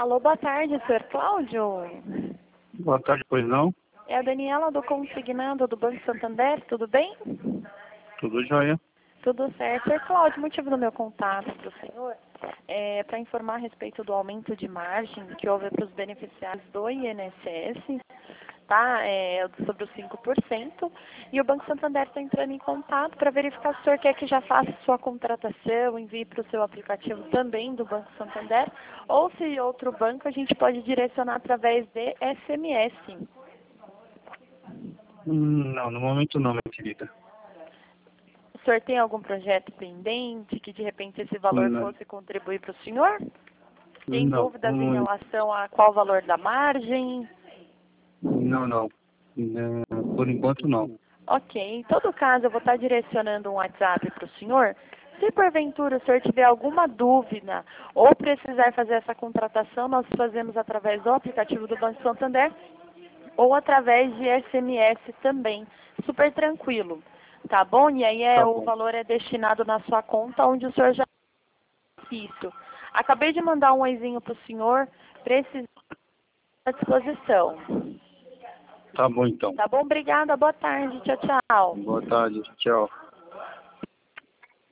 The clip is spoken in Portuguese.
Alô, boa tarde, senhor Cláudio. Boa tarde, pois não? É a Daniela do Consignado do Banco Santander, tudo bem? Tudo jóia. Tudo certo. Senhor Cláudio, o motivo do meu contato para o senhor é para informar a respeito do aumento de margem que houve para os beneficiários do INSS, tá? Sobre os 5%. E o Banco Santander está entrando em contato para verificar se o senhor quer que já faça sua contratação, envie para o seu aplicativo também do Banco Santander, ou se outro banco a gente pode direcionar através de SMS. Não, no momento não, minha querida. O senhor tem algum projeto pendente que de repente esse valor Não. fosse contribuir para o senhor? Tem Não, dúvidas em relação a qual o valor da margem? não. Por enquanto não. Ok, em todo caso eu vou estar direcionando um WhatsApp para o senhor. Se porventura o senhor tiver alguma dúvida ou precisar fazer essa contratação, nós fazemos através do aplicativo do Banco Santander ou através de SMS também. Super tranquilo, tá bom? E aí Tá o bom. valor é destinado na sua conta onde o senhor já isso. Acabei de mandar um oizinho para o senhor, precisa à disposição. Tá bom então. Tá bom? Obrigada, boa tarde, tchau, tchau. Boa tarde, tchau.